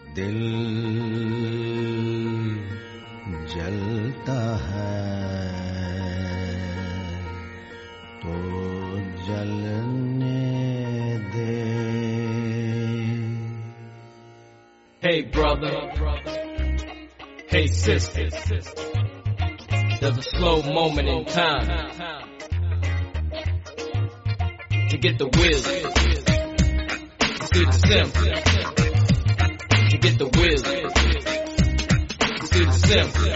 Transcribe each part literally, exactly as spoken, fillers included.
दिल जलता है तो जलने दे. Hey brother, hey sister, there's a slow moment in time to get the wisdom, to see the simple, to get the wisdom, to see the simple.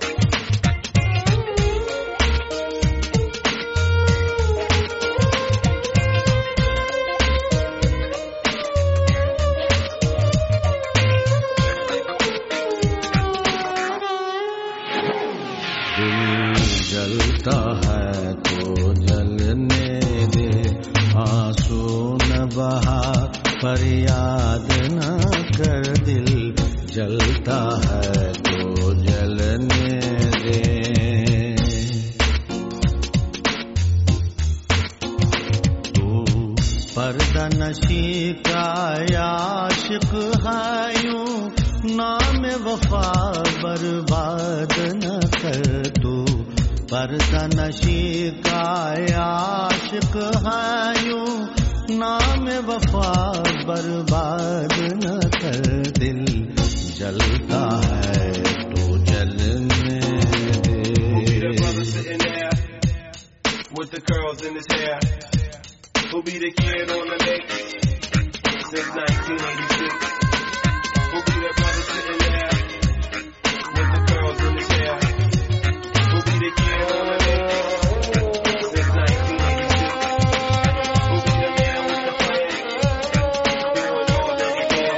जलता है तो जलने दे, आंसू न बहा फरियाद न कर. दिल जलता है तो जलने दे. तू पर्दा नशी का आशिक है यूं, नाम वफा बर्बाद न कर. तू पर्दा नशी का आशिक है यूं, नाम वफा बर्बाद न कर. दिल जलता है तो जलने दे. With the curls in his hair, who'll be the kid on the lake since nineteen eighty-six? Who'll be the brother sitting there with the curls in his hair? Who'll be the kid on the lake since nineteen eighty-six? Who'll be the man with the plan, doing all that he can?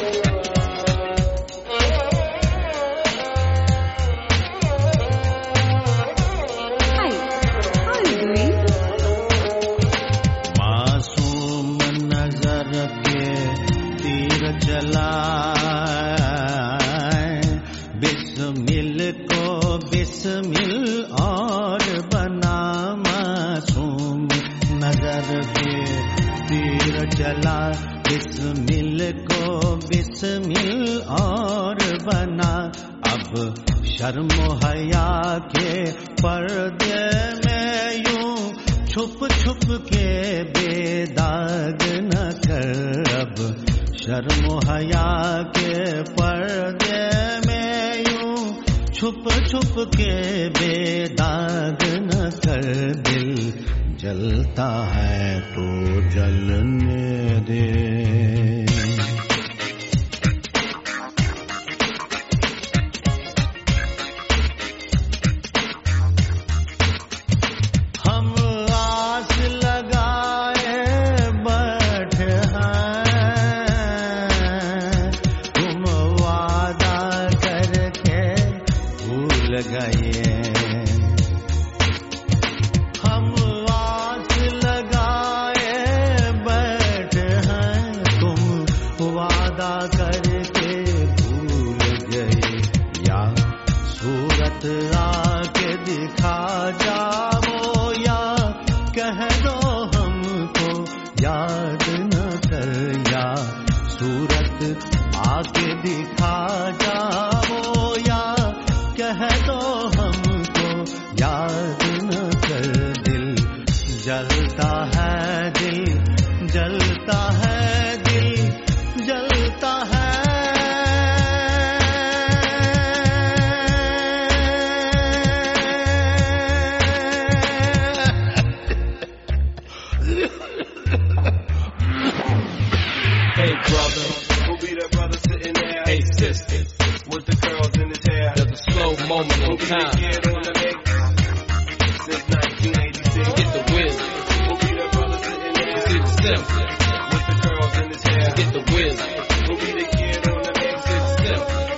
Hi, how are you doing? मासूम नजर के तीर चलाए, बिस्मिल को बिस्मिल और बना. मासूम नजर के तीर चला, बिस्मिल को बिस्मिल और बना. अब शर्म हया के पर्दे में यूं छुप छुप के बेदाग न कर. अब शर्म हया के पर्दे में यूं छुप छुप के बेदाग न कर. दिल जलता है तो जलने दे. हम आस लगाए बैठे हैं, तुम वादा करके भूल गए. हम आस लगाए बैठे हैं, तुम वादा करके भूल गए. या सूरत आके दिखा जाओ, या कह दो हमको याद न कर. या सूरत आके दिखा जाओ, या कह दो हमको याद न कर. दिल जलता है, दिल जलता है, दिल जलता है. Hey brother, Who'll be the brother sitting there hey sister, with the curls in his hair? there's a slow moment Who'll in be the time kid on the lake since nineteen eighty-six? to get the wisdom, Who'll be the brother sitting to there see the simple, with the curls in his hair? to get the wisdom, Who'll be the kid on the lake to see the simple.